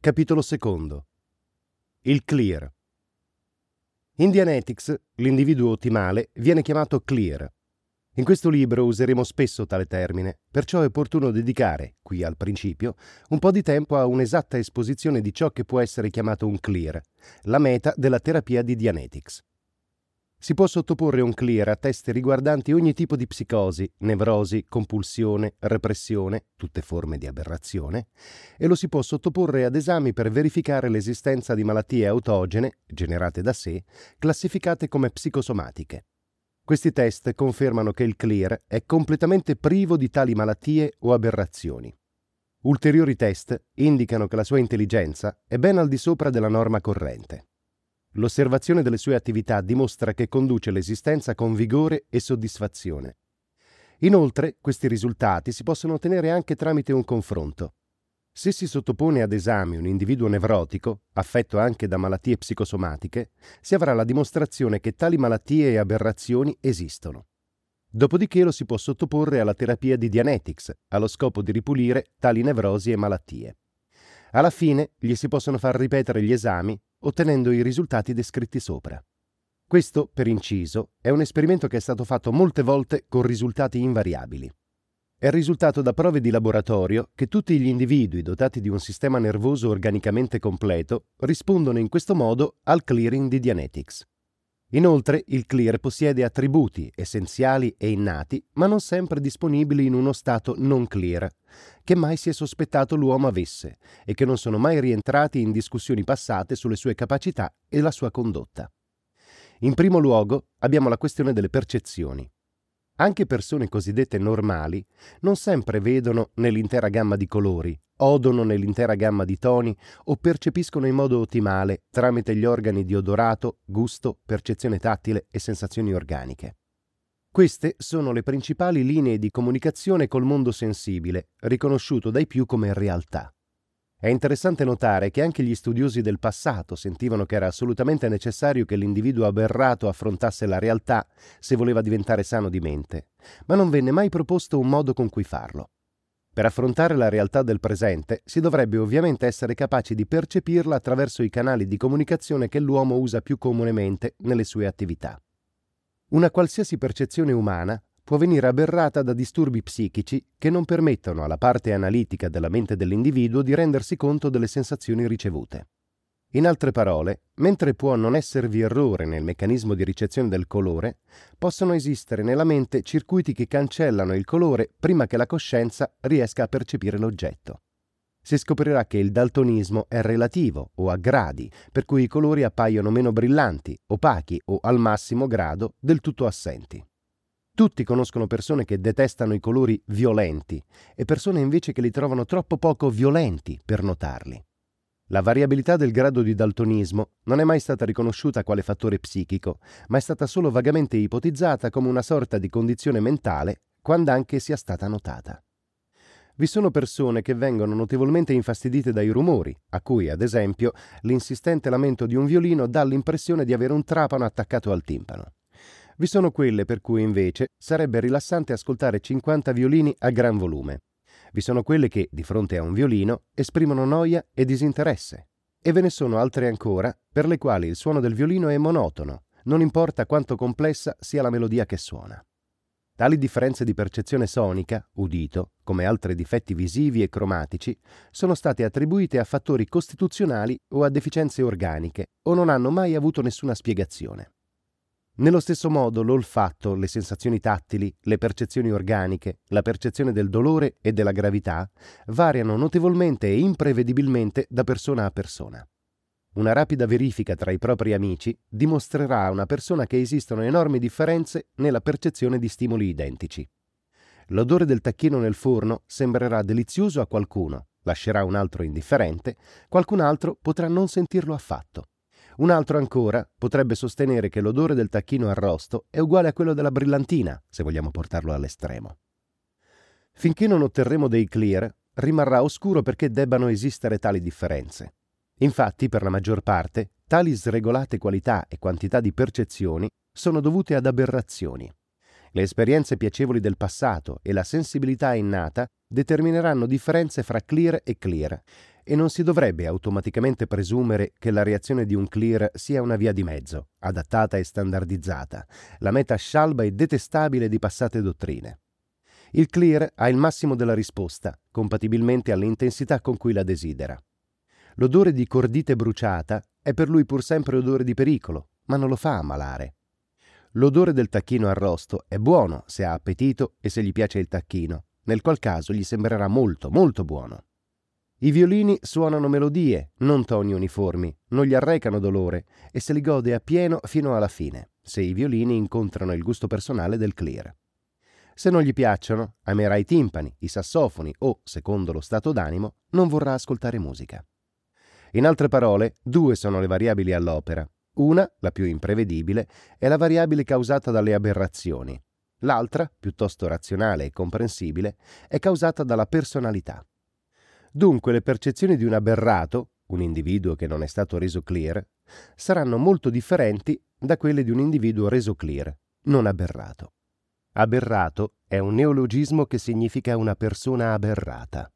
Capitolo secondo. Il clear. In Dianetics, l'individuo ottimale viene chiamato clear. In questo libro useremo spesso tale termine, perciò è opportuno dedicare, qui al principio, un po' di tempo a un'esatta esposizione di ciò che può essere chiamato un clear, la meta della terapia di Dianetics. Si può sottoporre un clear a test riguardanti ogni tipo di psicosi, nevrosi, compulsione, repressione, tutte forme di aberrazione, e lo si può sottoporre ad esami per verificare l'esistenza di malattie autogene, generate da sé, classificate come psicosomatiche. Questi test confermano che il clear è completamente privo di tali malattie o aberrazioni. Ulteriori test indicano che la sua intelligenza è ben al di sopra della norma corrente. L'osservazione delle sue attività dimostra che conduce l'esistenza con vigore e soddisfazione. Inoltre, questi risultati si possono ottenere anche tramite un confronto. Se si sottopone ad esami un individuo nevrotico, affetto anche da malattie psicosomatiche, si avrà la dimostrazione che tali malattie e aberrazioni esistono. Dopodiché lo si può sottoporre alla terapia di Dianetics, allo scopo di ripulire tali nevrosi e malattie. Alla fine gli si possono far ripetere gli esami, ottenendo i risultati descritti sopra. Questo, per inciso, è un esperimento che è stato fatto molte volte con risultati invariabili. È risultato da prove di laboratorio che tutti gli individui dotati di un sistema nervoso organicamente completo rispondono in questo modo al clearing di Dianetics. Inoltre, il clear possiede attributi essenziali e innati, ma non sempre disponibili in uno stato non clear, che mai si è sospettato l'uomo avesse e che non sono mai rientrati in discussioni passate sulle sue capacità e la sua condotta. In primo luogo abbiamo la questione delle percezioni. Anche persone cosiddette normali non sempre vedono nell'intera gamma di colori, odono nell'intera gamma di toni o percepiscono in modo ottimale tramite gli organi di odorato, gusto, percezione tattile e sensazioni organiche. Queste sono le principali linee di comunicazione col mondo sensibile, riconosciuto dai più come realtà. È interessante notare che anche gli studiosi del passato sentivano che era assolutamente necessario che l'individuo aberrato affrontasse la realtà se voleva diventare sano di mente, ma non venne mai proposto un modo con cui farlo. Per affrontare la realtà del presente si dovrebbe ovviamente essere capaci di percepirla attraverso i canali di comunicazione che l'uomo usa più comunemente nelle sue attività. Una qualsiasi percezione umana può venire aberrata da disturbi psichici che non permettono alla parte analitica della mente dell'individuo di rendersi conto delle sensazioni ricevute. In altre parole, mentre può non esservi errore nel meccanismo di ricezione del colore, possono esistere nella mente circuiti che cancellano il colore prima che la coscienza riesca a percepire l'oggetto. Si scoprirà che il daltonismo è relativo o a gradi, per cui i colori appaiono meno brillanti, opachi o al massimo grado del tutto assenti. Tutti conoscono persone che detestano i colori violenti e persone invece che li trovano troppo poco violenti per notarli. La variabilità del grado di daltonismo non è mai stata riconosciuta quale fattore psichico, ma è stata solo vagamente ipotizzata come una sorta di condizione mentale, quand'anche sia stata notata. Vi sono persone che vengono notevolmente infastidite dai rumori, a cui, ad esempio, l'insistente lamento di un violino dà l'impressione di avere un trapano attaccato al timpano. Vi sono quelle per cui invece sarebbe rilassante ascoltare 50 violini a gran volume. Vi sono quelle che, di fronte a un violino, esprimono noia e disinteresse. E ve ne sono altre ancora per le quali il suono del violino è monotono, non importa quanto complessa sia la melodia che suona. Tali differenze di percezione sonica, udito, come altri difetti visivi e cromatici, sono state attribuite a fattori costituzionali o a deficienze organiche o non hanno mai avuto nessuna spiegazione. Nello stesso modo l'olfatto, le sensazioni tattili, le percezioni organiche, la percezione del dolore e della gravità variano notevolmente e imprevedibilmente da persona a persona. Una rapida verifica tra i propri amici dimostrerà a una persona che esistono enormi differenze nella percezione di stimoli identici. L'odore del tacchino nel forno sembrerà delizioso a qualcuno, lascerà un altro indifferente, qualcun altro potrà non sentirlo affatto. Un altro ancora potrebbe sostenere che l'odore del tacchino arrosto è uguale a quello della brillantina, se vogliamo portarlo all'estremo. Finché non otterremo dei clear, rimarrà oscuro perché debbano esistere tali differenze. Infatti, per la maggior parte, tali sregolate qualità e quantità di percezioni sono dovute ad aberrazioni. Le esperienze piacevoli del passato e la sensibilità innata determineranno differenze fra clear e clear, e non si dovrebbe automaticamente presumere che la reazione di un clear sia una via di mezzo, adattata e standardizzata, la meta scialba e detestabile di passate dottrine. Il clear ha il massimo della risposta, compatibilmente all'intensità con cui la desidera. L'odore di cordite bruciata è per lui pur sempre odore di pericolo, ma non lo fa ammalare. L'odore del tacchino arrosto è buono se ha appetito e se gli piace il tacchino, nel qual caso gli sembrerà molto, molto buono. I violini suonano melodie, non toni uniformi, non gli arrecano dolore e se li gode appieno fino alla fine, se i violini incontrano il gusto personale del clear. Se non gli piacciono, amerà i timpani, i sassofoni o, secondo lo stato d'animo, non vorrà ascoltare musica. In altre parole, due sono le variabili all'opera. Una, la più imprevedibile, è la variabile causata dalle aberrazioni. L'altra, piuttosto razionale e comprensibile, è causata dalla personalità. Dunque le percezioni di un aberrato, un individuo che non è stato reso clear, saranno molto differenti da quelle di un individuo reso clear, non aberrato. Aberrato è un neologismo che significa una persona aberrata.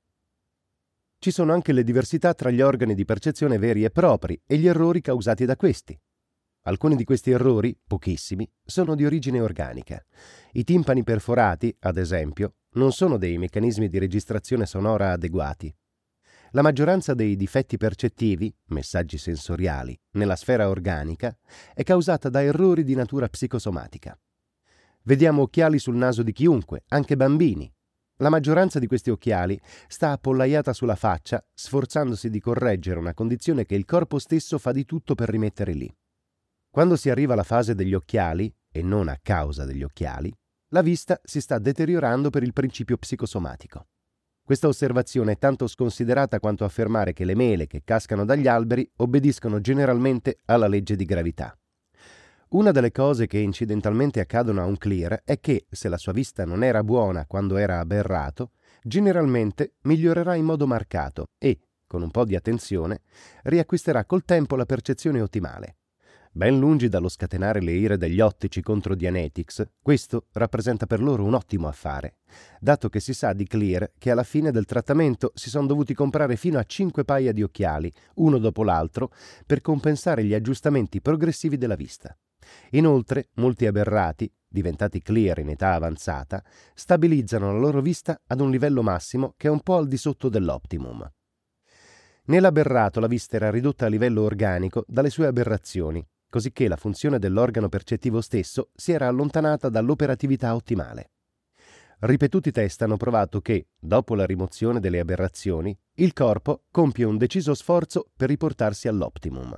Ci sono anche le diversità tra gli organi di percezione veri e propri e gli errori causati da questi. Alcuni di questi errori, pochissimi, sono di origine organica. I timpani perforati, ad esempio, non sono dei meccanismi di registrazione sonora adeguati. La maggioranza dei difetti percettivi, messaggi sensoriali, nella sfera organica, è causata da errori di natura psicosomatica. Vediamo occhiali sul naso di chiunque, anche bambini. La maggioranza di questi occhiali sta appollaiata sulla faccia, sforzandosi di correggere una condizione che il corpo stesso fa di tutto per rimettere lì. Quando si arriva alla fase degli occhiali, e non a causa degli occhiali, la vista si sta deteriorando per il principio psicosomatico. Questa osservazione è tanto sconsiderata quanto affermare che le mele che cascano dagli alberi obbediscono generalmente alla legge di gravità. Una delle cose che incidentalmente accadono a un clear è che, se la sua vista non era buona quando era aberrato, generalmente migliorerà in modo marcato e, con un po' di attenzione, riacquisterà col tempo la percezione ottimale. Ben lungi dallo scatenare le ire degli ottici contro Dianetics, questo rappresenta per loro un ottimo affare, dato che si sa di clear che alla fine del trattamento si sono dovuti comprare fino a 5 paia di occhiali, uno dopo l'altro, per compensare gli aggiustamenti progressivi della vista. Inoltre, molti aberrati, diventati clear in età avanzata, stabilizzano la loro vista ad un livello massimo che è un po' al di sotto dell'optimum. Nell'aberrato la vista era ridotta a livello organico dalle sue aberrazioni, cosicché la funzione dell'organo percettivo stesso si era allontanata dall'operatività ottimale. Ripetuti test hanno provato che, dopo la rimozione delle aberrazioni, il corpo compie un deciso sforzo per riportarsi all'optimum.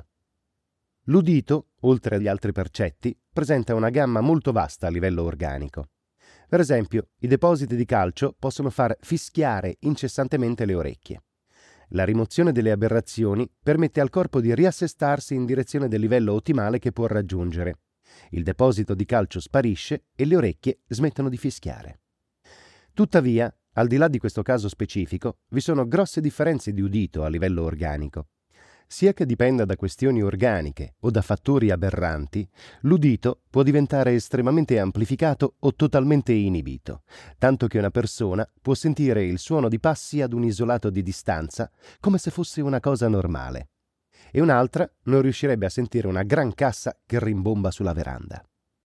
L'udito, oltre agli altri percetti, presenta una gamma molto vasta a livello organico. Per esempio, i depositi di calcio possono far fischiare incessantemente le orecchie. La rimozione delle aberrazioni permette al corpo di riassestarsi in direzione del livello ottimale che può raggiungere. Il deposito di calcio sparisce e le orecchie smettono di fischiare. Tuttavia, al di là di questo caso specifico, vi sono grosse differenze di udito a livello organico. Sia che dipenda da questioni organiche o da fattori aberranti, l'udito può diventare estremamente amplificato o totalmente inibito, tanto che una persona può sentire il suono di passi ad un isolato di distanza come se fosse una cosa normale, e un'altra non riuscirebbe a sentire una gran cassa che rimbomba sulla veranda.